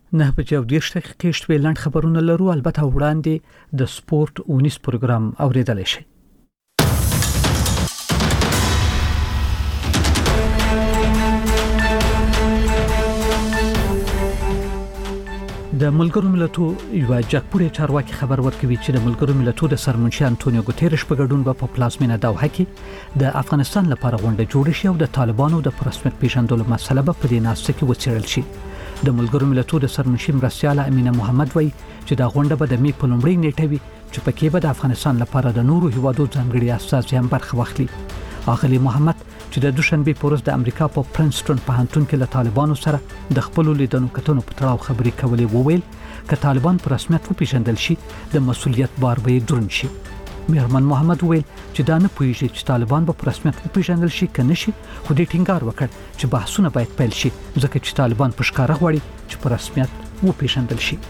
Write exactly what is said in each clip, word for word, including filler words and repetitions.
نه بجې او دېرش دقیقې شپې لنډ خبرونه لرو، البته وړاندې د سپورت اونیس پروګرام اوریدلی شئ. د ملګرو ملتو یو جګپوړی چارواکي خبر ورکوي چې د ملګرو ملتو د سرمنشي انټونیو ګوتيرش په ګډون په پلازمینه دوحه کې د افغانستان لپاره غونډه جوړ شي او د طالبانو د پرسمت پیژندلو مسله په دې ناسته کې وڅېړل شي. د ملګرو ملتو د سرمنشي مرستیاله امینه محمد وایي چې دا غونډه به د می په لومړۍ نیټه وي چې پکې به د افغانستان لپاره د نورو هیوادو ځانګړي استازي هم برخه واخلي. اغلی محمد چې د دوشنبه په ورځ د امریکا په پرنسټون پوهنتون کې له طالبانو سره د خپل لیدنو کتنو په تړاو خبرې کولې وویل ک طالبان په رسمیت وپیژندل شي د مسؤلیت بار به دروند شي. میرمن محمد ویل چې دا نه پوهیږي چې طالبان به په رسمیت وپیژندل شي کنه شي، خو دې ټینګار وکړ چې بحثونه باید پیل شي ځکه چې طالبان په ښکاره غواړي چې په رسمیت وپیژندل شي.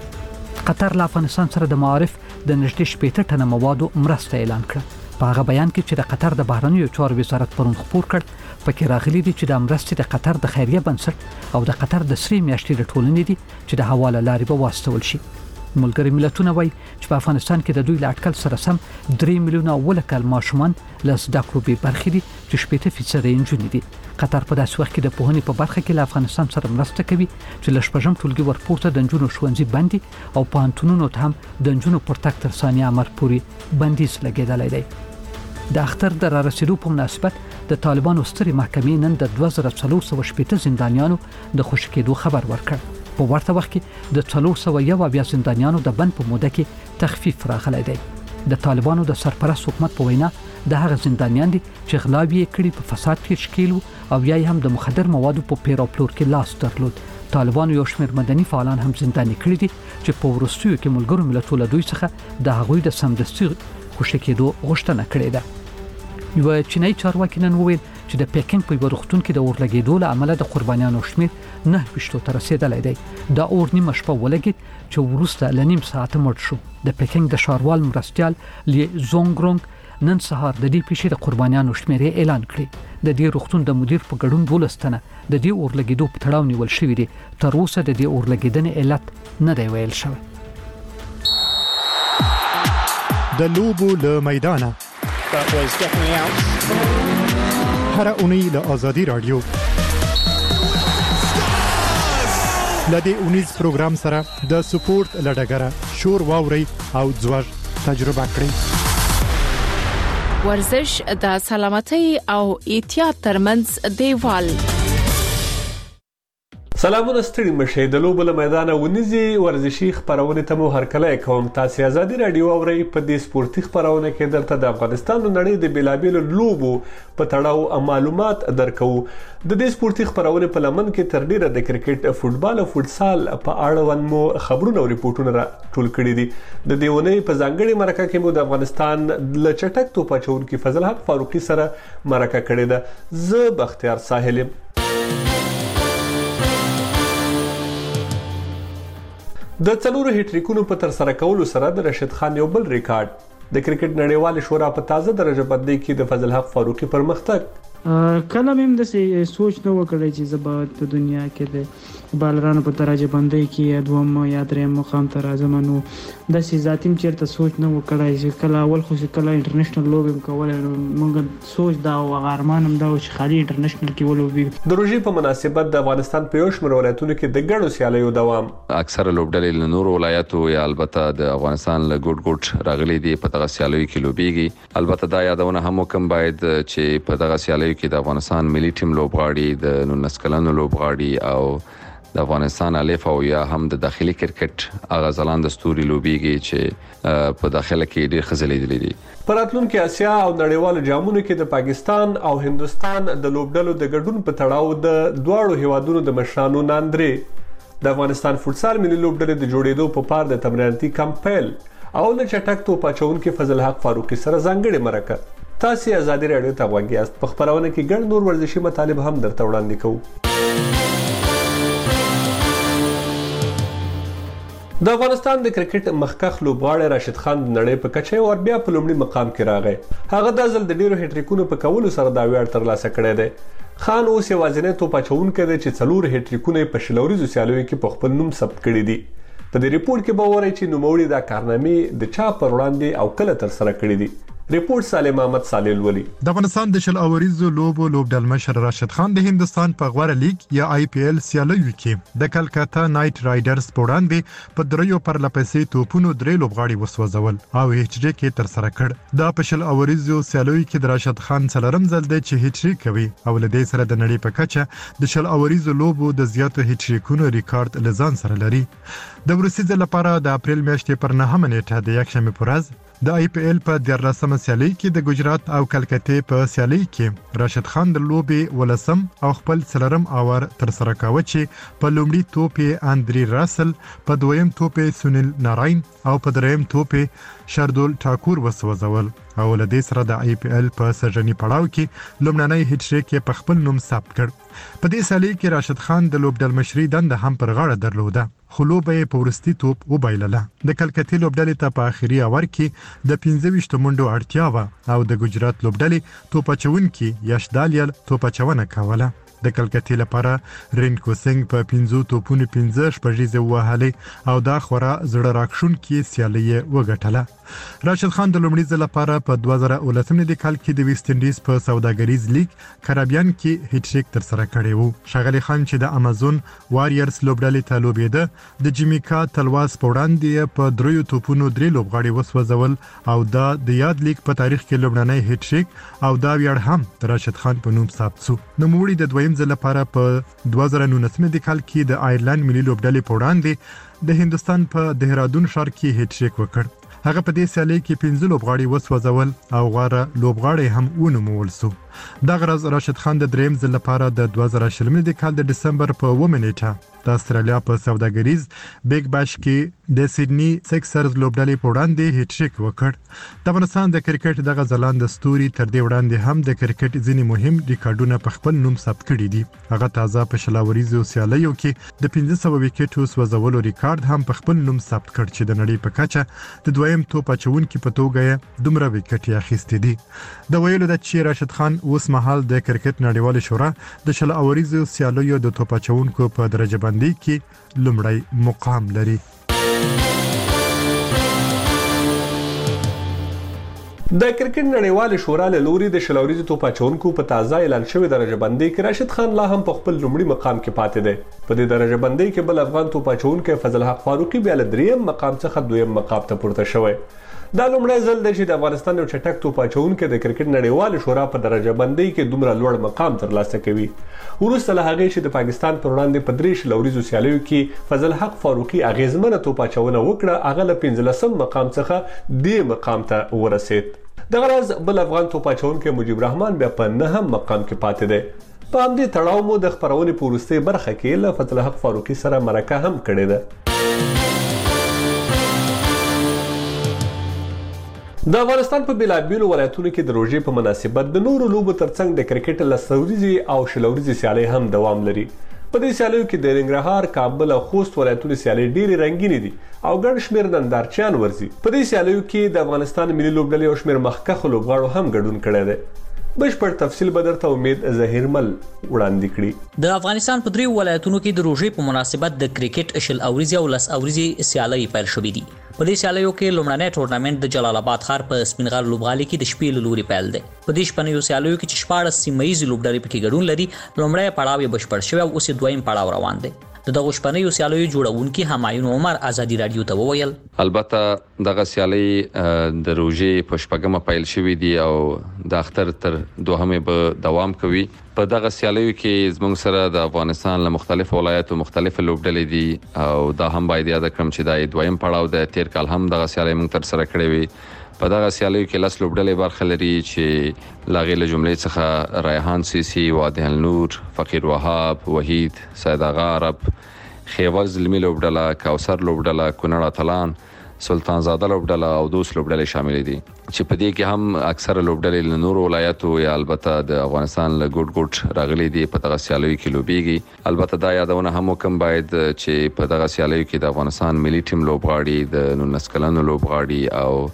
قطر له افغانستان سره د معارف د نږدې شپږ ټنه موادو مرسته اعلان کړه. په هغه بیان کې چې د قطر د بهرنیو چارو وزارت پرون خبر کړ پکې راغلي دي چې د مرستې د قطر د خیریه بنسټ او د قطر د سری میاشتې د ټولنې دي چې د حواله لارې به واستول شي. ملګري ملتونه وایي چې په افغانستان کې د دوی له اټکل سره سم درې میلیونه ولکل ماشومان له زده کړو بې برخې دي چې شپږ فیصد یې نجونې دي. قطر په داسې وخت کې د پوهنې په برخه کې له افغانستان سره مرسته کوي چې له شپږم ټولګي ورپورته د نجونو ښوونځي بندي او پوهنتونونو ته هم د نجونو پر تګ تر ثانیه امر پورې بندیز لګېدلی دی. د اختر د را رسیدو په مناسبت د طالبانو سترې محکمې نن د دوه زره څلور سوه شپږ زندانیانو د خوشي کېدو خبر ورکړ. په ورته وخت کې د څلور سوه یو اویا زندانیانو د بند په موده کې تخفیف راغلی دی. د طالبانو د سرپرست حکومت په وینا د هغه زندانیان دي چې غلاوې کړي په فساد کې شکیل او یا هم د مخدر موادو په پیر او پلور کې لاس درلود. طالبانو یو شمېر مدني فعالان هم زنداني کړي دي چې په وروستیو کې ملګرو ملتونو له دوی څخه د هغوی د سمدستي خوشي کېدو غوښتنه کړې ده. یو چینایي چارواکي نن وویل چې د پیکینګ په یو روغتون کې د اور لګېدو له امله د قربانیانو شمېر نه ویشتو ته رسېدلی دی. دا اور نیمه شپه ولګېد چې وروسته له نیم ساعته مړ شو. د پیکینګ د ښاروال مرستیال لی زونګرونګ نن سهار د دې پیښې د قربانیانو شمېرې اعلان کړې. د دې روغتون د مدیر په ګډون دولس تنه د دې اور لګېدو په تړاو نیول شوي دي. تر اوسه د دې اور لګېدنې علت نه دی ویل شوی. د لوبو له میدانه هر اونۍ له آزادي رادیو لدې اونیز پروګرام سره د سپورت لډګره شور واوري او ځوړ تجربه کړئ. ورزش د سلامتۍ او احتیاط ترمنځ دیوال. سلامونه ستړي مشه د لوبو له میدانه ونیزي ورزشي خبرونه ته مو هرکله کوم. تاسو آزادي رادیو اورئ. په دې سپورتي خبرونه کې درته د افغانستان نړۍ د بیلابیلو لوبو په تړاو معلومات درکو. د دې سپورتي خبرونه په لمن کې تر ډیره د کرکټ، فوتبال او فوتسال په اړه مو خبرونه او ریپورتونه را ټول کړي دي. د دې ونې په ځانګړي مرکه کې مو د افغانستان ل چټک توپ اچونکي فضل حق فاروقي سره مرکه کړې ده. زه بختیار ساحل. د څلورو هټریکونو په تر سره کولو سره د رشید خان یو بل ریکارډ د کرکټ نړیوال شورا په تازه درجه بندۍ کې د فضل حق فاروقي پر مختګ. کله مې د سوچ نه وکړی چې زبات په دنیا کې د بالرانو په درجه بندۍ کې دوم یا دریم مقام ته راځم. نو د سي ذاتیم چیرته سوچ نه وکړای چې کله اول خو چې کله انټرنیشنل لوب کول موږ سوچ دا او ارمانم دا چې خالي انټرنیشنل کې ولوبي. د روژې په مناسبت د افغانستان په یو شمېر ولایتونو کې د ګډو سیالیو دوام. اکثره لوبډلې له نورو ولایتو یا البته د افغانستان له ګډ ګډ راغلي دي په دغه سیالیو کې لوبيږي. البته دا یادونه هم کوم باید چې په دغه سیالیو کې د افغانستان ملي ټیم لوبغاړي، د نولس کلنو لوبغاړي او د افغانستان الف او یا هم د داخلي کرکټ هغه ځلان د ستوري لوبيږي چې په داخله کې ډېر خزلېدلې دي. په راتلونکي آسیا او نړیوالو جامونو کې د پاکستان او هندستان د لوبډلو د ګډون په تړاو د دواړو هیوادونو د مشرانو ناندري. د افغانستان فوتسال ملي لوبډلې د جوړېدو په پار د تمریناتي کمپ پیل او د چټک توپ اچونکي فضل حق فاروقي سره ځانګړې مرکه. تاسو آزادي رادیو ته غوږ یاست. په خبرونه کې ګڼ نور ورزشي مطالب هم درته وړاندې کوو. د افغانستان د کرکټ مخکښ لوبغاړی راشد خان د نړۍ په کچه او بیا په لومړي مقام کې راغی. هغه د ځل د ډیرو هټریکونو په کولو سره دا ویاړ ترلاسه کړی دی. خان اوس یوازینی توپ اچونکی دی چې څلور هټریکونه په شلوریزو سیالیو کې په خپل نوم ثبت کړي دي. په دې ریپورت کې به وایي چې نوموړي دا کارنامې د چا پر وړاندې او کله تر سره کړي دي. ریپورت سالم احمد صالح ولي. د افغانستان د شل اوریزو لوبو لوبډل مشر راشد خان د هندستان په غوړه لیگ یا آی پی ایل سیالیو کې د کلکتا نایټ رایډرز په وړاندې په دریو پر لپسې توپونو درې لوبغاړي وسوځول او هټریک یې تر سره کړ. دا په شل اوریزو سیالیو کې د راشد خان څلورم ځل دی چې هټریک کوي او له دې سره د نړۍ په کچه د شل اوریزو لوبو د زیاتو هټریکونو ریکارډ لزان سره لري. د وروستي ځل لپاره د اپریل میاشتې پر نهمه نیټه د یکشنبه په ورځ د آی پی ایل په دیارلسمه سیالي کې د ګجرات او کلکتې په سیالي کې راشد خان د لوبې ولسم او خپل څلورم اور تر سره کاوه چې په لومړي توپ یې اندري راسل، په دویم توپ یې سونیل ناراین او په دریم توپ یې شردول ټاکور وسوځول او له دې سره د آی پی ایل په سرجنی پړاو کې لومړنی هټریک یې په خپل نوم ثبت کړ. په دې سیالي کې راشد خان د لوبډل مشري دنده هم پر غاړه درلوده خو لوبه یې په وروستي توپ وبایلله. د کلکتې لوبډلې ته په آخري اور کې د پنځه ویشت منډو اړتیا وه او د ګجرات لوبډلې توپ اچونکي یش دالیل توپ اچونه کوله. د کلکتې لپاره رینکو سنگ په پنځو توپونو پنځه شپږیزې ووهلې او دا خورا زړه راکښونکې سیالي یې وګټله. راشد خان د لومړي ځل لپاره په دوه زره اوولسم کال کې د ویسټ انډیز په سوداګریز لیگ کریبیان کې هټریک تر سره کړی وو. ښاغلی خان چې د امازون واريرز لوبډلې ته لوبېده د جمیکا تلواز په وړاندې په دریو توپونو درې لوبغاړي وسوځول او دا د یاد لیگ په تاریخ کې لومړنی هټریک او دا ویاړ هم د راشد خان په نوم ثبت شو. نوموړي د دویم ځل لپاره په دوه زره نولسم کال کې د آیرلند ملي لوبډلې په وړاندې د هندستان په دهرادون ښار کې هټریک وکړ. هغه په دې سیالي کې پنځه لوبغاړي وسوځول او غوره لوبغاړي هم ونومول شو. دغه ورځ راشد خان د دریم ځل لپاره د دوه زره شلم کال د ډسمبر په اوومه نیټه د استرالیا په سوداګریز بیگ باش کې د سیدنی سکسرز لوبډلې په وړاندې هټریک وکړ. د افغانستان د کرکټ دغه ځلانده ستوري تر دې وړاندې هم د کرکټ ځینې مهم ریکارډونه په خپل نوم ثبت کړي دي. هغه تازه په شلاوریزو سیالیو کې د پنځه سوه وکټو سوځولو ریکارډ هم په خپل نوم ثبت کړ چې د نړۍ په کچه د دویم توپ اچونکي په توګه یې دومره وکټې اخیستې دي. د ویلو ده چې راشد خان اوس مهال د کرکټ نړیوالې شورا د شل اوریزو سیالیو د توپ اچونکو په درجه بندي کې لومړی مقام لري. د کرکټ نړیوال شورا له لوري د شل اوریزو توپ اچونکو په تازه اعلان شوی درجه بندي کې راشد خان لا هم په خپل لومړي مقام کې پاتې دی. په دې درجه بندي کې بل افغان توپ اچونکی فضل حق فاروقي بیا له دریم مقام څخه دویم مقام ته پورته شوی. دا لومړی ځل دی چې د افغانستان یو چټک توپ اچونکی د کرکټ نړیوال شورا په درجه بندي کې دومره لوړ مقام ترلاسه کوي. وروسته له هغې چې د پاکستان پر وړاندې په درې شل اوریزو سیالیو کې فضل حق فاروقي اغیزمنه توپ اچونه وکړه، هغه له پنځلسم مقام څخه دې مقام ته ورسید. دغه ورځ بل افغان توپ اچونکی مجيب رحمان بیا په نهم مقام کې پاتې دی. په همدې تړاو مو د خپرونې په وروستۍ برخه کې له فضل حق فاروقي سره مرکه هم کړې ده. د افغانستان په بیلابیلو ولایتونو کې د روژې په مناسبت د نورو لوبو ترڅنګ د کرکټ لس ورځې او شل ورځې سیالۍ هم دوام لري. په دې سیالیو کې د ننګرهار، کابل او خوست ولایتونو سیالۍ ډېرې رنګینې دي او ګڼ شمېر نندارچیان ورځي. په دې سیالیو کې د افغانستان ملي لوبډلې او شمېر مخکښو لوبغاړو هم ګډون کړی دی. بشپړ تفصیل به درته امید ظهیرمل وړاندې کړي. د افغانستان په دریو ولایتونو کې د روژې په مناسبت د کرکټ شل اوریزې او لس اوریزې سیالۍ پیل شوې دي. په دې سیالیو کې لومړنی ټورنمنټ د جلال آباد ښار په سپینغر لوبغالي کې د شپې له لوري پیل دی. په دې شپنیو سیالیو کې چې شپاړس سیمه ییزې لوبډلې پکې ګډون لري، لومړی پړاو یې بشپړ شوی او اوس یې دویم پړاو روان دی. د دغه شپنیو سیالیو جوړونکي همایون عمر ازادي رادیو ته وویل البته دغه سیالي د روژې په شپږمه پیل شوې دي او د اختر تر دوهمه به دوام کوي. په دغه سیالیو کې زموږ سره د افغانستان له مختلفو ولایتو مختلفه لوبډلې دي او دا هم باید یاد کړم چې دا دویم پړاو د تیر کال هم دغه سیالي موږ تر سره کړې وي. په دغه سیالیو کې لس لوبډلې برخه لري چې لاغې له جملې څخه ریحان سیسی، وادي النور، فقیر وهاب، وحید، سید آغا عرب، خیوال زلمی لوبډله، کوثر لوبډله، کونړ اتلان، سلطان زاده لوبډله او دوس لوبډلې شامل دي چې په دې کې هم اکثره لوبډلې له نورو ولایتو یا البته د افغانستان له ګوټ ګوټ راغلي دي په دغه سیالیو کې لوبېږي. البته دا یادونه هم وکم باید چې په دغه سیالیو کې د افغانستان ملي ټیم لوبغاړي، د نولس کلنو لوبغاړي او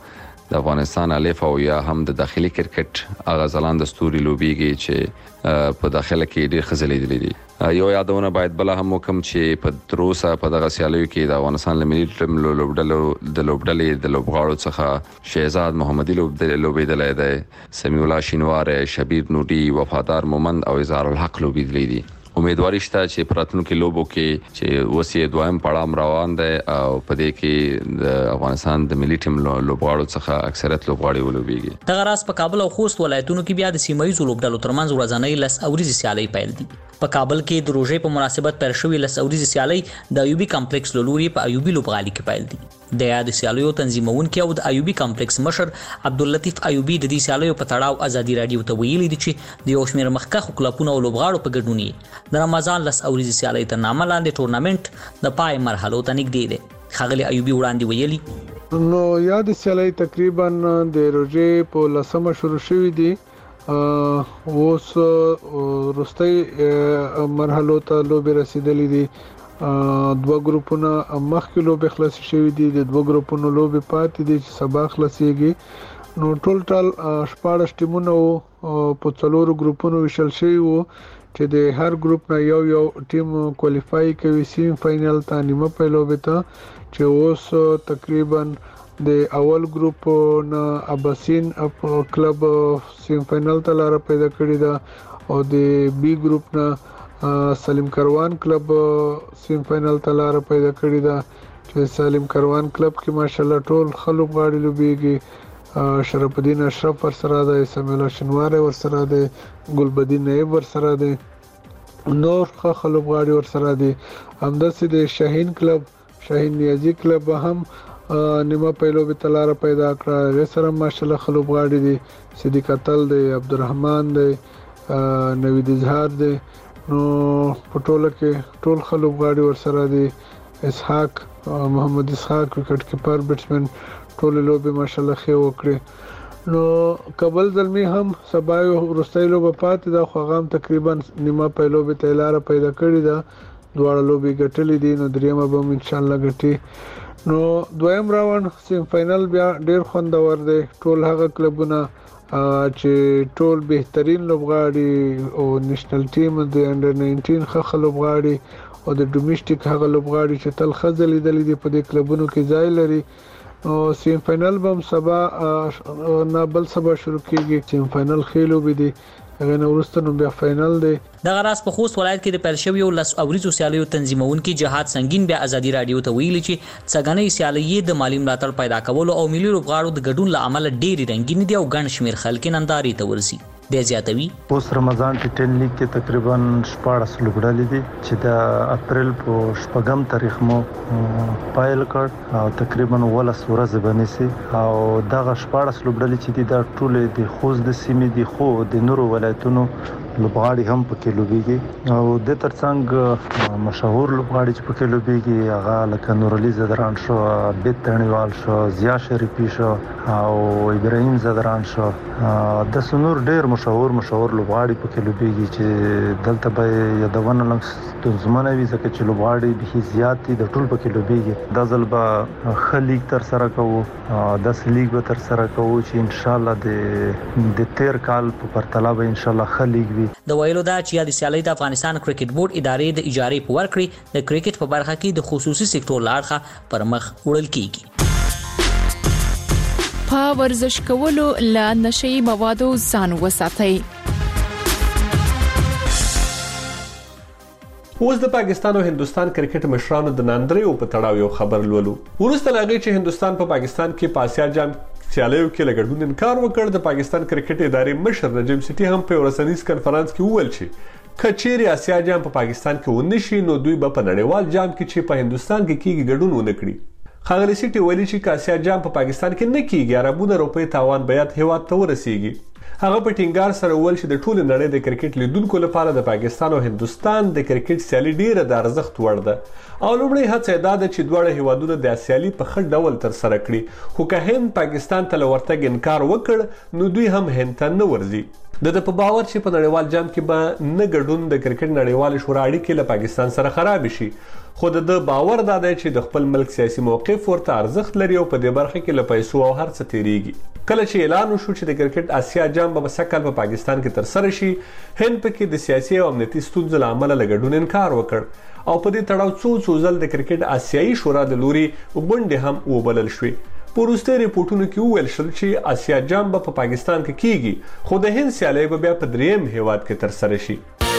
د افغانستان الف او یا هم د داخلي کرکټ هغه ځلان د ستوري لوبيږي چې په داخله کې ډېر خزلې دي. یو یادونه باید بل هم وکم چې په دروسه په دغه سیالیو کې د افغانستان لمنی ټیم لوبډلو د لوبډلې د لوبغاړو څخه شهزاد محمدي لوبیدلې ده، سمیع الله شینوار، شبیر نوري، وفادار مومند او اظهار الحق لوبیدلې دي. امیدواري شته چې پراتونکو کې لوبو کې چې وسې دویم پړاو روان دی او په دې کې د افغانستان د ملي ټیم لوبغاړو څخه اکثریت لوبغاړي ولوبېږي. دغه راز په کابل او خوست ولایتونو کې بیا د سیمایي لوبډلو ترمنځ ورځنۍ لس اوريزي سیالۍ پیل دي. په کابل کې د روژې په مناسبت پیل شوې لس اوريزي سیالۍ د ایوبي کمپلیکس لوري په ایوبي لوبغالي کې پیل دي. د یاد سیالیو تنظیمونکي او د ایوبي کمپلیکس مشر عبداللطیف ایوبي د دې سیالیو په تړاو ازادي رادیو ته ویلي دي چې د یو شمېر مخکښو کلبونو او لوبغاړو په ګډون یې د رمضان لس اوريزي سیالۍ تر نامه لاندې ټورنامنټ د پای مرحلو ته نږدې دی. ښاغلي ایوبي وړاندې ویلي نو یاد سیالۍ تقریبا د روژې په لسمه شروع شوې دي، اوس وروستۍ مرحلو ته لوبې رسیدلې دي. دوه ګروپونه مخکې لوبې خلاصې شوې دي، د دوه ګروپونو لوبې پاتې دي چې سبا خلاصېږي. نو ټول ټال شپاړس ټیمونه په څلورو ګروپونو ویشل شوي وو چې د هر ګروپ نه یو یو ټیم کوالیفای کوي سیم فائنل ته، نیمه پای لوبې ته، چې اوس تقریبا د اول ګروپ نه اباسین کلب سیم فائنل ته لار پیدا کړی ده او د بی ګروپ نه سلیم کروان کلب سیم فائنل ته لار پیدا کړی ده چې سلیم کروان کلب کې ماشاءالله ټول خلک غاړي لوبيږي. شرف الدین اشرف ورسره ده، سمیع الله شینوار ورسره ده، ګلبدین نایب ورسره ده، نور خلک غاړي ورسره دي. همداسې د شاهین کلب شاهین نیازی کلب هم نیمه پیلو به تلاره پیدا کړه، هغه سره ماشاءالله خلک غاړي دي. صدیق اتل دی، عبدالرحمن دی، نوید اظهار دی. نو په ټوله کې ټول خلک غاړي ورسره دي. اسحاق محمد اسحاق کرکټ کیپر بیټسمن ټول لوبې ماشاءالله ښه وکړي. نو کابل زلمی هم سبا ورستۍ لوبه پاتې ده، خو هغه تقریبا نیمه پای لوبې ته لار پیدا کړې ده، دواړه لوبې ګټلې دي. نو دریمه به ان شاء الله ګټي. نو دویم راوند سیم فائنل بیا ډیر خوندور دی. ټول هغه کلبونه چې ټول بهترین لوبغاړي او نېشنل ټیم د انډر ناینټین ښه لوبغاړي او د ډومېسټیک هغه لوبغاړي چې تل ښه ځلېدلي دي په دې کلبونو کې ځای لري. نو سیم فائنل به هم سبا نه بل سبا شروع کېږي. سیم فائنل ښې لوبې دي، هغه نه وروسته نو بیا فائنل دی. دغه راز په خوست ولایت کې د پیل شویو لس اوریزو سیالیو تنظیمونکي جهاد سنگین بیا ازادي رادیو ته ویلي چې څنګهنۍ سیالۍ د مالی ملاتړ پیدا کولو او ملي لوبغاړو د ګډون له امله ډېرې رنګینې دي او ګڼ شمېر خلک نندارې ته ورځي. د زیاتوي اوس رمضان ټي ټن لیګ کې تقریبا شپاړس لوبډلې دي چې د اپریل په شپږم تاریخ مو پایل کړ او تقریبا ولس ورځ بنسي او دغه شپاړس لوبډلې چې دي دا ټول د خوست د سیمې دي، خو د نورو ولایتونو لوبغاړي هم پکې لوبيږي او د ترڅنګ مشهور لوبغاړي چې پکې لوبيږي هغه لکه نور علي زدران شو، بیت تڼیوال شو، ضیا شریفي شو او ابراهیم زدران شو. د سنور ډېر مشهور مشهور لوبغاړي پکې لوبيږي چې دلته به یادونه لږ ستونزمنه وي ځکه چې لوبغاړي به زیات دي، د ټول پکې لوبيږي. دا ځل به ښه لیګ تر سره کوو، داسې لیګ به تر سره کوو چې ان شاء الله د د تیر کال په پرتله به ان شاء الله ښه لیګ وي. د ویلو دا چې د سیالۍ د افغانستان کرکټ بورډ ادارې د اجارې په ورکړې د کرکټ په برخه کې د خصوصي سکتور لاړخه پر مخ وړل کیږي. په ورزش کولو له نشئی موادو ځان وساتئ. اوس د پاکستان او هندستان کرکټ مشرانو د ناندریو په تړاو یو خبر لولو. ورسته لاغي چې هندستان په پاکستان کې په آسیا جام سیالیو کې لګډون انکار وکړ. د پاکستان کرکټ ادارې مشر نجم سټي هم په ورسنیز کانفرنس کې وویل چې کچېری آسیا جام په پاکستان کې ونشي نو دوی به په نړیوال جام کې چې په هندستان کې کیږي ګډون ونه کړي. ښاغلي سټي ویلي چې آسیا جام په پاکستان کې نه کیږي، عربونه روپۍ تاوان بیات هیواد ته ورسیږي. هغه په ټینګار سره وویل چې د ټولو نړۍ د کرکټ لیدونکو لپاره د پاکستان او هندوستان د کرکټ سیالي ډیره د ارزښت وړ ده او لومړی هڅه دا ده چې دواړه هیوادونه د سیالي په ښه ډول ترسره کړي خو که هند پاکستان ته له ورتګ انکار وکړ نو دوی هم هند ته نه ورځي د ده په باور چې په نړیوال جام کې به نه ګډون د کرکټ نړیوالې شورا اړیکې له پاکستان سره خراب شي خو د ده باور دا دی چې د خپل ملک سیاسي موقف ورته ارزښت لري او په دې برخه کې له پیسو او هر څه تیریږي کله چې اعلان وشو چې د کرکټ آسیا جام به سږ په پاکستان کې ترسره شي هند پکې د سیاسي او امنیتي ستونزو له امله له ګډون انکار وکړ او په دې تړاو څو څو ځل د کرکټ آسیایي شورا د لوري غونډې هم وبلل شوې په وروستي ریپورټونو کې وویل شول چې آسیا جام به په پاکستان کې کیږي خو د هند سیالي به بیا په دریم هیواد کې ترسره شي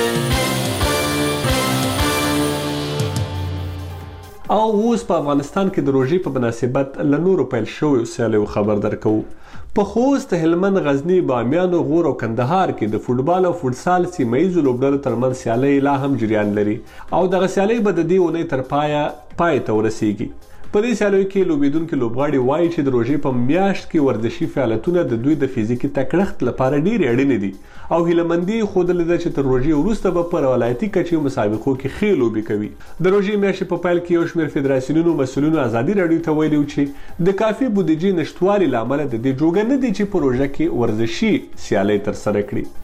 او اوس په افغانستان کې د روژې په مناسبت له نورو پیل شویو سیالیو خبر درکوو په خوست، هلمند، غزني، بامیان، غور او کندهار کې د فوټبال او فوټسال سیمه ییزو لوبډلو ترمنځ سیالۍ لا هم جریان لري او دغه سیالۍ به د دې اونۍ تر پایه پای ته ورسیږي په دې سیالیو کې لوبیدونکي لوبغاړي وایي چې د روژې په میاشت کې ورزشي فعالیتونه د دوی د فزیکي تکړښت لپاره ډېرې اړینې دي او هیلمندي ښودلې ده چې تر روژې وروسته به په ولایتي کچې مسابقو کې ښې لوبې کوي د روژې میاشتې په پیل کې یو شمېر فدراسیونونو مسؤلینو ازادي راډیو ته ویلي چې د کافي بودیجې نشتوالي له امله د دې جوګه نه دي چې په روژه کې ورزشي سیالۍ ترسره کړي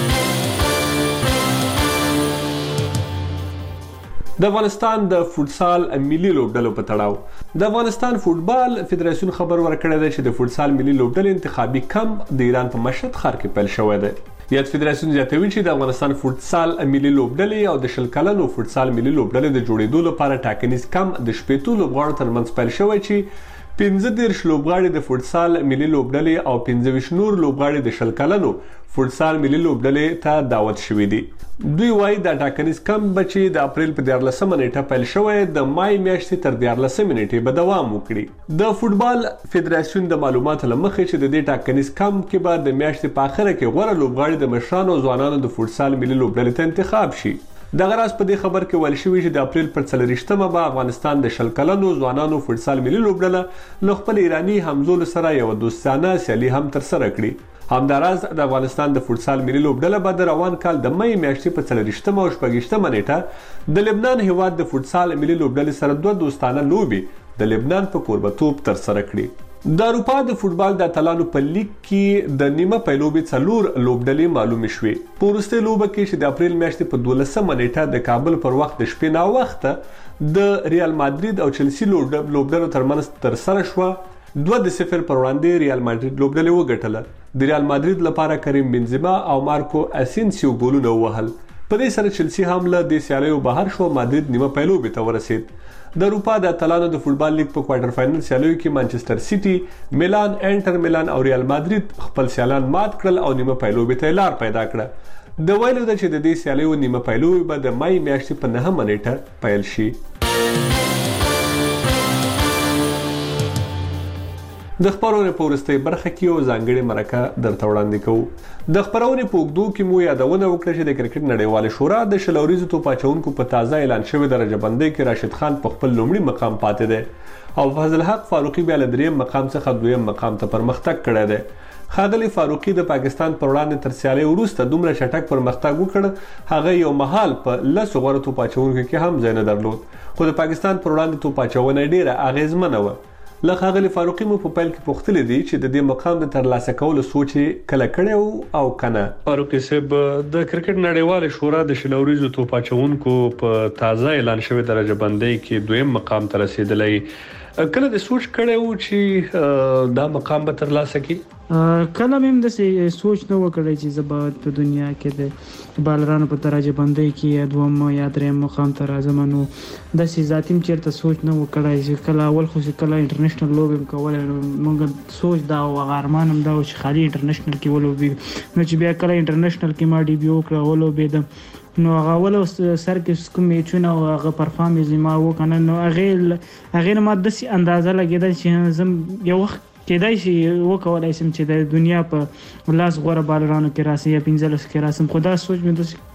د افغانستان د فوټسال ملي لوبډلو په تړاو د افغانستان فوټبال فدراسیون خبر ورکړی دی چې د فوټسال ملي لوبډلې انتخابي کمپ د ایران په مشهد ښار کې پیل شوی دی یاد فدراسیون زیاتوي چې د افغانستان فوټسال ملي لوبډلې او د شل کلنو فوټسال ملي لوبډلې د جوړېدو لپاره ټاکنیز کمپ د شپېتو لوبغاړو ترمنځ پیل شوی چې پنځه دېرش لوبغاړي د فوټسال ملي لوبډلې او پنځه ویشت نور لوبغاړي د شل کلنو فوټسال ملي لوبډلې ته دعوت شوي دي دوی وایي دا ټاکنیز کمپ به چې د اپریل په دیارلسمه نیټه پیل شوی د مای میاشتې تر دیارلسمې نیټې به دوام وکړي د فوټبال فدراسیون د معلوماتو له مخې چې د دې ټاکنیز کمپ کې به د میاشتې په اخره کې غوره لوبغاړي د مشرانو او ځوانانو د فوټسال ملي لوبډلې ته انتخاب شي دغه راز په دې خبر کې ویل شوي چې د اپریل پر څلوېښتمه به افغانستان د شل کلنو ځوانانو فوټسال ملي لوبډله له خپل ایراني همزولو سره یوه دوستانه سیالي هم ترسره کړي همداراز د افغانستان د فوټسال ملي لوبډله به د روان کال د مۍ میاشتې په څلوېښتمه او شپږویشتمه نیټه د لبنان هیواد د فوټسال ملي لوبډلې سره دوه دوستانه لوبې د لبنان په کوربتوب ترسره کړي د اروپا د فوټبال د اتلانو په لیګ کې د نیمه پیلوبې څلور لوبډلې معلومې شوې په وروستۍ لوبه کې چې د اپریل میاشتې په دولسمه نیټه د کابل پر وخت د شپې ناوخته د ریال مادرید او چلسي لوبډلو ترمنځ ترسره شوه دوه د صفر پر وړاندې ریال مادرید لوبډلې وګټله د ریال مادرید لپاره کریم بنزما او مارکو اسینسیو ګولونه ووهل په دې سره چلسي هم له دې سیالیو بهر شو مادرید نیمه پیلوبې ته ورسید د اروپا د اتلانو د فوټبال لیګ په کوارټر فائنل سیالیو کې مانچستر سیټي میلان انټر میلان او ریال مادرید خپل سیالان مات کړل او نیمه پیلوبې ته لار پیدا کړه د ویلو ده چې د دې سیالیو نیمه پیلوبې به د مای میاشتې په نهمه نیټه پیل شي د خبرونې په وروستۍ برخه کې یو ځانګړې مرکه درته وړاندې کوو د خبرونې په اوږدو کې مو یادونه وکړه چې د کرکټ نړیوالې شورا د شل اوریزو توپ اچوونکو په تازه اعلان شوې درجه بندۍ کې راشد خان په خپل لومړي مقام پاتې دی او فضل حق فاروقي بیا له دریم مقام څخه دویم مقام ته پرمختګ کړی دی ښاغلي فاروقي د پاکستان پر وړاندې تر سیالۍ وروسته دومره چټک پرمختګ وکړ هغه یو مهال په لسو غوره توپ اچوونکو کې هم ځای نه درلود خو د پاکستان پر وړاندې توپ اچونه ډیره اغیزمنه وه له ښاغلي فاروقي مو په پیل کې پوښتلي دي چې د دې مقام د ترلاسه کولو سوچ یې کله کړی او کنه فاروقي صاحب د کرکټ نړیوالې شورا د شل اوریزو توپ اچوونکو په تازه اعلان شوې درجه بندۍ کې دویم مقام ته رسیدلی کله د سوچ کړی و چې دا مقام به ترلاسه کړي کله مې هم داسې سوچ نه و کړی چې زه به په دنیا کې د بالرانو په درجه بندۍ کې یا دوم یا دریم مقام ته راځم نو داسې ذاتي م چېرته سوچ نه و کړی چې کله اول خو چې کله انټرنیشنل لوبې م کولی نو موږ سوچ دا و هغه ارمان هم دا و چې خالي انټرنیشنل کې ولوبېږو نو چې بیا کله انټرنیشنل کې ما ډیبیو وکړه ولوبېدم نو هغه ول سر کې کوم میچونه او هغه پرفارمنس ما وکنه نو هغه هغه ما د سي اندازه لګیدل چې زم یو وخت کېدای شي وکولای شم چې د دنیا په لاس غوړه بالرانو کې راسي یا پنځلس کې راسم خدا سوچ مې د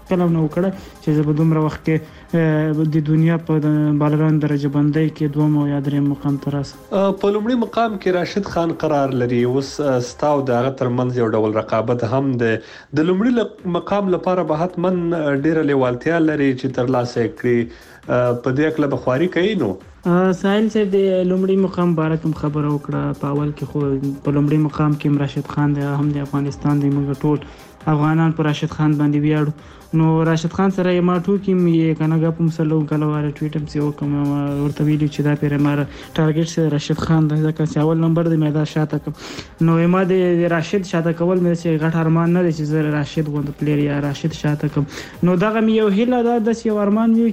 کله نو وکړه چې په دومره وخت کې د دنیا په بالران درجه بندۍ کې دوم او یا دریم مقام ته راسه. په لومړي مقام کې راشد خان قرار لري. اوس ستاو دغه ترمنځ یو ډول رقابت هم ده. د لومړي مقام لپاره به حتمن ډیره لیوالتیا لري چې ترلاسه کړي. په دې کې به خواري کوي. نو ساحل صاحب د لومړي مقام باره کوم خبره وکړه. په اول کې خو په لومړي مقام کې راشد خان دی، هم د افغانستان دی، موږ ټول افغانان پر راشد خان باندې ویاړو. نو راشد خان سره ما ټوکی مې کنه غپ مسلو کله واره ټویټ هم سیو کوم ورته ویلو چې دا پیر مار ټارګټ سره راشد خان د ځکه چې اول نمبر د میدان شاته کوم. نو ما د راشد شاته کول مې چې غټ ارمان نه دی چې زه راشد غوند پلیر یا راشد شاته کوم. نو دغه مې یو هیله ده د یو ارمان وی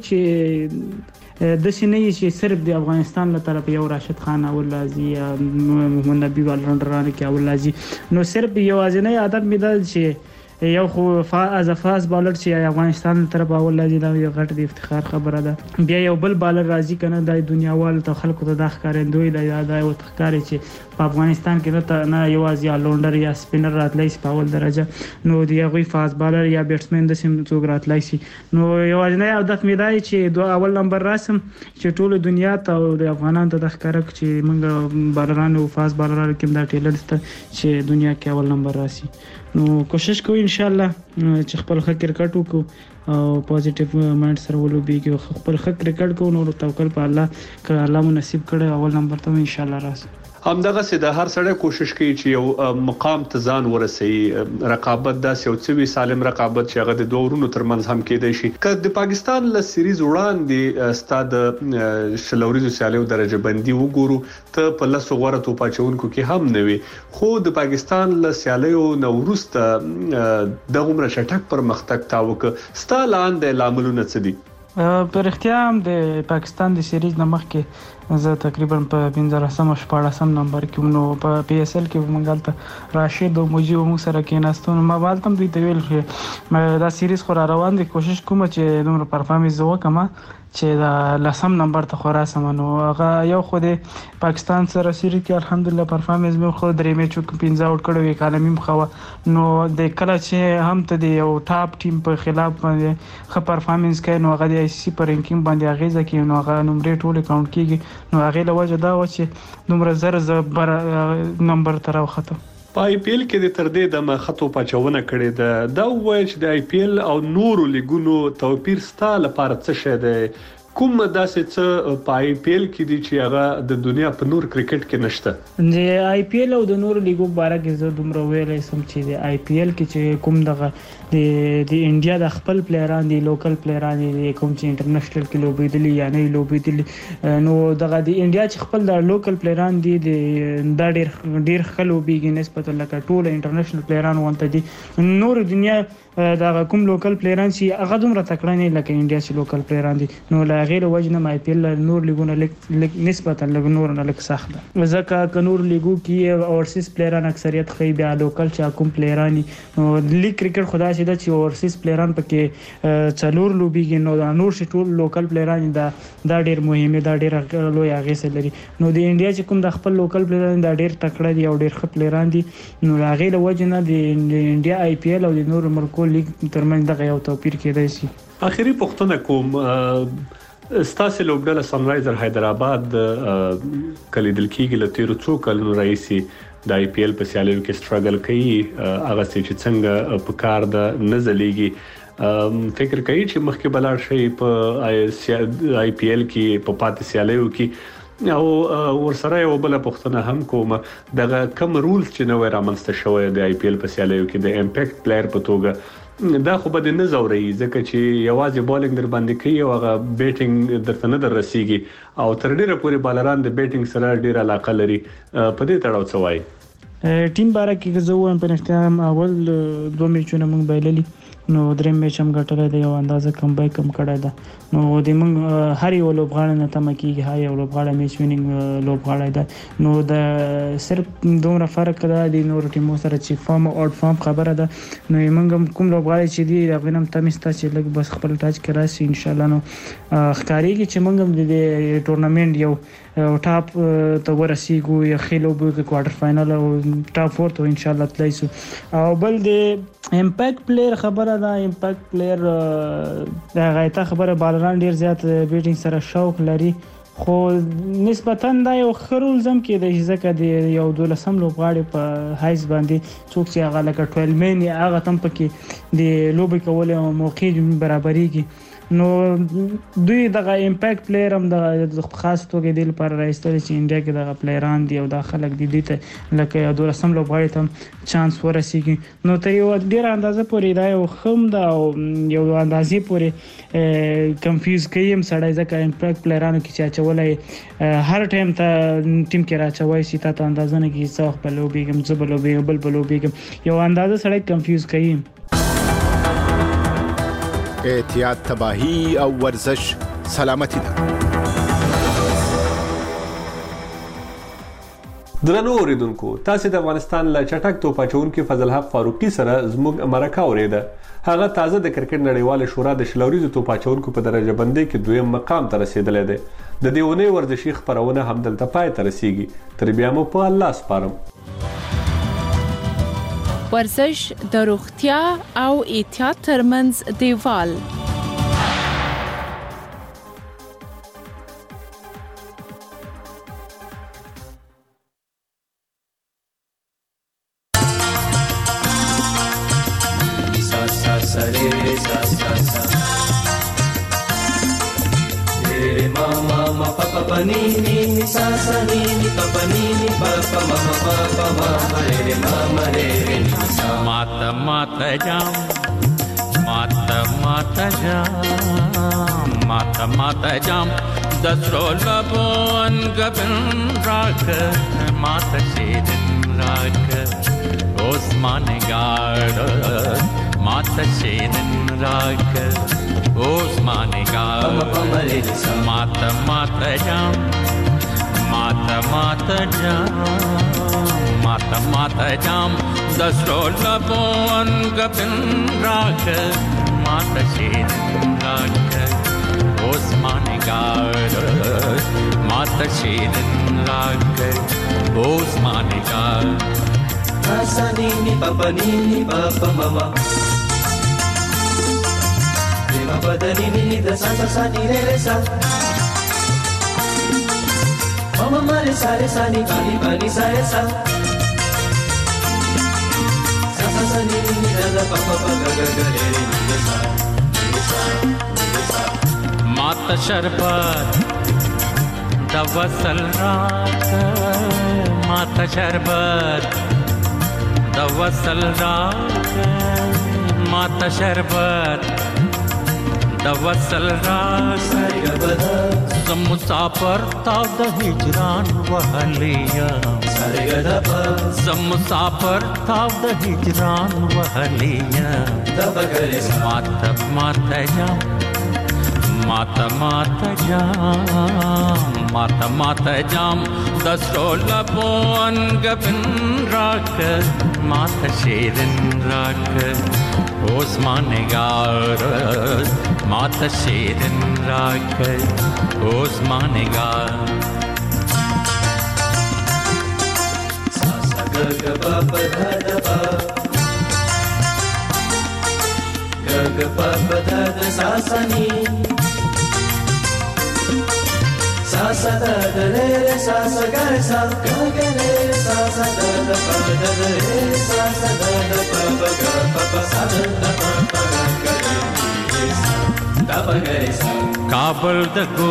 چې د سینې چې صرف د افغانستان له طرف یو راشد خان اول لازي یا محمد نبی والران کې اول لازي. نو صرف یو ازنه عادت مې ده چې یو خو از فاز بالر چې افغانستان طرف اول لازم دا یو غټ د افتخار خبره ده. بیا یو بل بالر راځي کنه د دنیاوال ته خلکو ته د ښکارندوی د یاد او تخکاری چې په افغانستان کې نه یوازې یا لونډر یا سپینر راتلای شي په اول درجه. نو دی هغه فاز بالر یا بیټسمن د سیم څوک راتلای شي. نو یوازې نه عادت مې دی چې دوه اول نمبر راسم چې ټول دنیا ته د افغانانو ته د ښکارک چې موږ بالرانو فاز بالرانو کې دا ټیلنټ ته چې دنیا کې اول نمبر راسي. نو کوشش کوو ان شاء الله چې خپل ښه کرکټ وکړو او پوزټیو مایند سره ولوبېږو، خپل ښه کرکټ کوو. نو توکل په الله که الله مو نصیب کړي اول نمبر ته ان شاء الله راسي. همدغه سي د هر سړی کوشش کوي چې یو مقام ته ځان ورسوي. رقابت داسې یو څه وي سالم رقابت چې هغه د دوه ورونو ترمنځ هم کېدای شي. که د پاکستان له سیریز وړاندې ستاد شلوريزو سیالیو درجه بندي وګورو ته په لاسو غوړه توپ اچونکو کې هم نه وي، خو د پاکستان له سیالیو نو ورسته د عمر شټک پر مختک تاوک ستالان د لاملونه څه دي؟ پر اختیار د پاکستان د سیریز نمخ کې زه تقریبا په پنځلسم شپاړسم نمبر کې نو په پی اس ال کې مونږ راشد او مجيب مو سره کې ناستون ما والتم دوی ته ویل چې دا سیریز خو روان دي، کوشش کوم چې دومره پرفارمنس وکم چې دا لسم نمبر ته خوراسم. نو هغه یو خو د پاکستان سره سری کې الحمدلله پرفارمنس مې خو درې میچو کې پنځه اوټ کړو، اکانومي مخه. نو د کله چې هم ته د یو ټاپ ټیم په خلاف باندې ښه پرفارمنس کوي نو هغه د آی سی پر رینکینګ باندې اغیزه کوي، نو هغه نمبر ټول اکاونټ کیږي. نو هغه له وجه دا و چې دومره زر زبر نمبر تر وخته. په آی پی ایل کې د تر دې د مخاطو پچونه کړي ده. دا وایي چې د آی پی ایل او نورو لیګونو توپیر ستاله لپاره څه شه ده؟ کوم داسې څه په آی پی ایل کې دي چې هغه د دنیا په نور کرکټ کې نشته؟ د آی پی ایل او د نورو لیګو باره کې زه دومره ویلای سم چې د آی پی ایل کې چې کوم دغه د د انډیا د خپل پلیران دي، لوکل پلیران دي، کوم چې انټرنیشنل کې لوبېدلي یا نه لوبېدلي، نو دغه د انډیا چې خپل د لوکل پلیران دي دا ډېر ډېر ښه لوبېږي نسبت لکه ټول انټرنیشنل پلیران ونته دي. نور دنیا دا کوم لوکل پلیران چې هغه دومره تکړه نه لکه انډیا چې لوکل پلیران دي. نو لا غیر وجنه آی پی ایل نور لیګونه لیک نسبتا لګ نور نه لیک سخت ده، ځکه ک نور لیګو کې اورسیز پلیران اکثریت خې بیا لوکل چې کوم پلیران نو لیګ کرکټ خدا چې د چې اورسیز پلیران پکې څلور لوبيږي. نو دا نور چې ټول لوکل پلیران دا دا ډیر مهمه دا ډیر لوی هغه څه لري. نو د انډیا چې کوم د خپل لوکل پلیران دا ډیر تکړه دي او ډیر ښه پلیران دي. نو هغه له وجنه د انډیا آی پی ایل او د نور ملکو لیګ ترمنځ دغه یو توپیر کېدای شي. اخیری پوښتنه کوم، ستاسو لوبډله سن رایزر حیدرآباد کلیدل کېږي له تیرو څو کلونو راهیسې د آی پی ایل په سیالیو کې سټرګل کوي، هغه چې څنګه په کار د نزلېږي فکر کوي چې مخکې بلار شي په آی پی ایل کې په پاتې سیالیو کې او ورسره یو بل پوښتنه هم کوم، دغه کم رولز چې نو رامنځته شوی د آی پی ایل په سیالیو کې د امپیکټ پلیئر په توګه دا خو به نه زوري ځکه چې یوازې بولینګ در باندې کوي او هغه بیټینګ درته نه در رسیږي او تر ډیره پورې بالران د بیټینګ سره ډیره علاقه لري. په دې تړاو څه وایي؟ ټیم باره کې زه وایم په اختیار اول دوه میچونه موږ بایللي، نو دریم میچ هم ګټلې دی، یو اندازه کم بای کم کړی ده. نو د موږ هر یو لوبغاړی نه تمه کېږي هر یو لوبغاړی میچ وینینګ لوبغاړی ده. نو د صرف دومره فرق ده د نورو ټیمو سره چې فارم او آوټ فارم خبره ده. نو موږ کوم لوبغاړی چې دی هغه هم تمه ستا چې لږ بس خپل ټاچ کې راشي ان شاء الله. نو ښکارېږي چې موږ د ټورنمنت یو ټاپ ته ورسیږو یا خېلو به کوارټر فائنل او ټاپ فور ته ان شاء الله تلای شو. او بل د امپیکټ پلیر خبره ده امپیکټ پلیر د غایته خبره بالران ډیر زیات بیټینګ سره شوق لري خو نسبتا دا یو خرول زم کې د ځکه د یو دولسم لوبغاړي په هایز باندې څوک چې هغه لکه ټویل مین هغه تم پکې د لوبي کول موقع برابرېږي نو دوی دغه امپیکټ پلیر هم د خاص توګه د لپاره راځي چې انډیا کې دغه پلیران دی او د خلک دی دي ته لکه یو دولسم لوبغاړي ته چانس ورسیږي نو ته یو ډیر اندازه پورې دا یو خم دا یو اندازې پورې کنفیوز کیم سړی ځکه امپیکټ پلیرانو کې چې چولای هر ټایم ته ټیم کې راچوي چې تا ته اندازه نه کیږي څو خپل لوبیګم زبل لوبیګم بل بل لوبیګم یو اندازه سړی کنفیوز کیم احتیاط تباہی او ورزش سلامتی ده. درنو اوریدونکو تاسو د افغانستان له چټک توپ اچونکو فضل حق فاروقي سره زموږ مرکه اوریده. هغه تازه د کرکټ نړیوال شورا د شلوريزو توپ اچونکو په درجه بندي کې دویم مقام ته رسیدلی دی. د دې ونې ورزشي خبرونه همدلته پای ته رسیږي. تر بیا مو په الله سپارم. ورزش د روغتیا او احتیاط ترمنځ دیوال sa sa sa re sa sa sa re ma ma ma pa pa pa ni ni ni sa sa ni ni pa pa ni ni pa pa ma ma pa pa ma re ma ma re re ni sa mata mata jam mata mata jam mata mata jam dasro labon gabin rak mata shedin rak osman gard mata shedin rak osman gard mata mata jam mata mata jam mata mata jam dasro labon gabin rak mata shedin rak osman gard mata shedin rak osman gard sa ni ni pa pa ni ni pa pa ma ma re ma pa da ni ni da sa sa sa ni re re sa ma ma ma re sa re sa ni pa ni pa ni sa re sa sa sa sa ni ni da da pa pa pa ga ga ga re re ni da sa ni sa ni sa mata sharbat da wasal raat mata sharbat da wasal raat mata sharbat da wasal raat zum musafir ta da hijran wahliya zum musafir ta da hijran wahliya mata mata jam mata mata jam mata mata jam dasro labon gabin rak mata shedin rak osman gard mata shedin rak osman gard sa sa ga ga pa pa da da pa ga ga pa pa da da sa sa ni sa sa da da re re sa sa ga re sa ga ga re sa sa da da pa da da re sa sa da da pa pa ga pa pa sa da da pa pa ga ga re sa da pa ga re sa kabul da go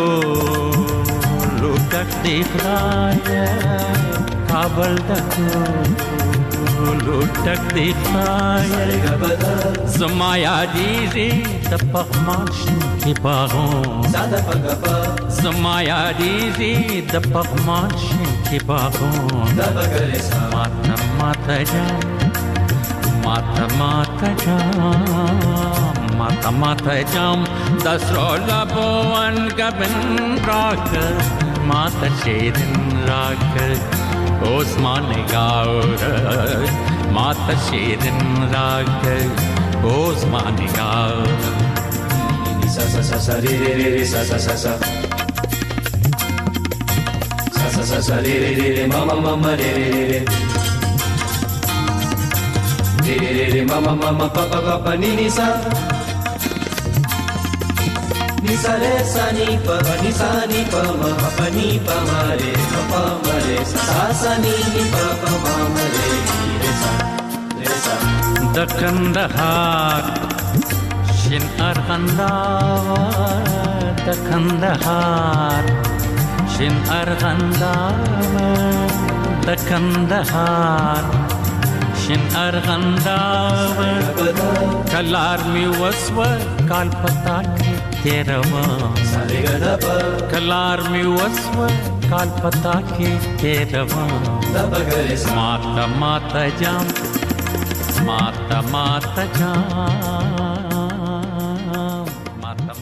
lutak dikhaya kabul da go lutak dikhaya zamaya diri da pahmash ki bagon sada pa ga pa zamaya diri da pahmash ki bagon da pa ga re sa mata mata jam mata mata jam mata mata jam dasro labon gabin rak mata shedin rak osman gard mata shedin rak osman gard sa sa sa sa re re re re sa sa sa sa sa sa sa sa re re re re ma ma ma ma re re re re re re re ma ma ma ma pa pa pa pa ni ni sa ni sa re sa ni pa ni sa ni pa ma pa ni pa ma re pa pa ma re sa sa ni ni pa pa ma ma re re sa re sa د کندهار شین ارغنداور د کندهار شین ارغنداور د کندهار شین ارغنداور کلار می وسو کال پتا کې تیروا کلار می وسو کال پتا کې تیروا ماتا ماتا جام ماتا ماتا جام